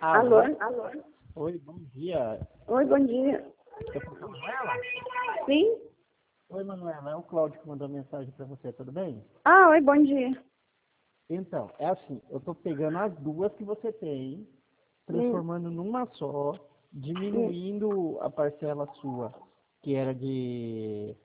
Alô? Alô? Oi, bom dia. Oi, bom dia. Eu falo com a Manuela? Sim? Oi, Manuela, é o Cláudio que mandou mensagem para você, tudo bem? Ah, oi, bom dia. Então, é assim, eu tô pegando as duas que você tem, Hum, transformando numa só, hum, diminuindo a parcela sua, que era de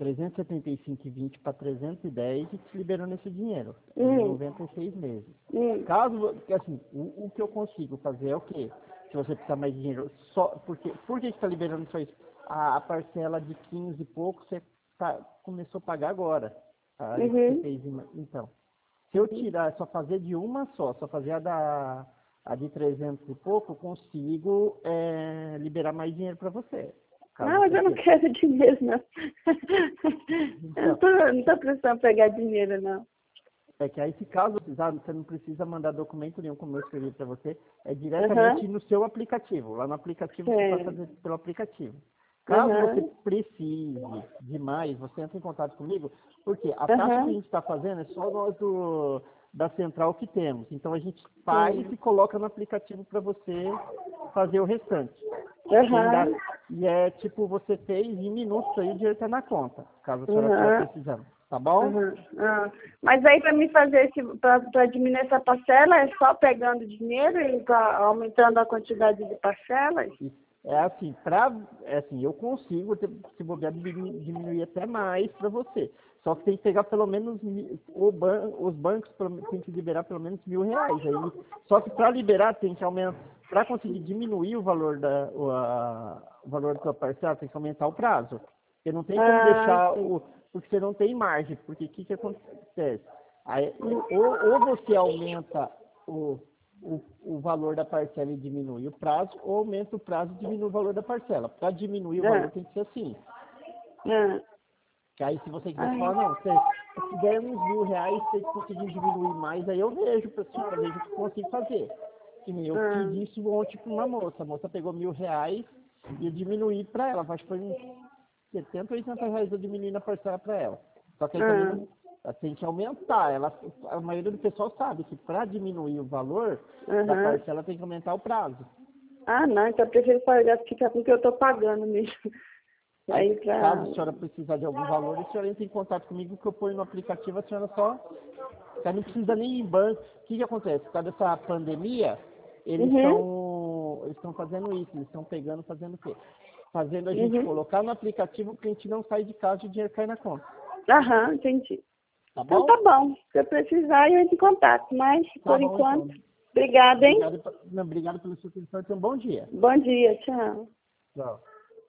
375,20 para 310 e te liberando esse dinheiro em hum, 96 meses. hum. Caso, que assim, o que eu consigo fazer é o quê? Se você precisar mais dinheiro, só porque, por que está liberando só isso? A parcela de 15 e pouco você começou a pagar agora. Aí que você Uhum, fez, então. Se eu uhum. tirar, só fazer de uma só fazer a de 300 e pouco, eu consigo liberar mais dinheiro para você, caso Não, mas você eu não queira. quero dinheiro, não. Eu Então, não tô precisando pegar dinheiro, não. é que aí, se caso precisar, você não precisa mandar documento nenhum, como eu escrevi para você, é diretamente Aham, no seu aplicativo. Lá no aplicativo você pode sério. fazer pelo aplicativo. Caso você Aham, precise de mais, você entra em contato comigo, porque a taxa que a aham, gente está fazendo é só nós da central que temos. Então a gente faz sim. e coloca no aplicativo para você fazer o restante. Quem dá, Aham, e é tipo, você fez em minutos aí o dinheiro está na conta, caso a senhora estiver aham, precisando. Tá bom? aham. Ah. Mas aí para me fazer para diminuir essa parcela, é só pegando dinheiro e aumentando a quantidade de parcelas? É assim, eu consigo, se bobear, diminuir até mais para você. Só que tem que pegar pelo menos, os bancos têm que liberar pelo menos R$ 1.000. Aí, só que para liberar tem que aumentar, para conseguir diminuir o valor o valor da sua parcela, tem que aumentar o prazo. Porque não tem como Ah, deixar sim. porque você não tem margem, porque o que acontece? Aí, ou você aumenta o valor da parcela e diminui o prazo, ou aumenta o prazo e diminui o valor da parcela. Para diminuir o Ah, valor tem que ser assim. ah. Que aí, se você quiser Ai. falar, não, se der uns R$ 1.000, se conseguir diminuir mais, aí eu vejo para a senhora, vejo o que eu consigo fazer. Que nem eu Ah, fiz isso ontem para uma moça. A moça pegou R$ 1.000 e eu diminuí para ela. Acho que foi uns 70 ou R$ 80 eu diminuí na parcela para ela. Só que aí também ah, não, ela tem que aumentar. A maioria do pessoal sabe que para diminuir o valor da aham. parcela tem que aumentar o prazo. Ah, não, então eu prefiro pagar, ficar com o que eu tô pagando mesmo. Aí, Aí caso pra. a senhora precisar de algum valor, a senhora entra em contato comigo que eu ponho no aplicativo, a senhora só. Você não precisa nem ir em banco. O que acontece? Por causa dessa pandemia, Uhum, eles estão fazendo isso, eles estão pegando, fazendo o quê? Fazendo a gente uhum. colocar no aplicativo que a gente não sai de casa e o dinheiro cai na conta. Aham, entendi. Tá Então tá bom? bom. Se eu precisar, eu entro em contato. Mas, Tá por bom enquanto, então. obrigada, hein? Obrigado, não, obrigado pela sua atenção e tenha um bom dia. Bom dia, tchau. Tchau.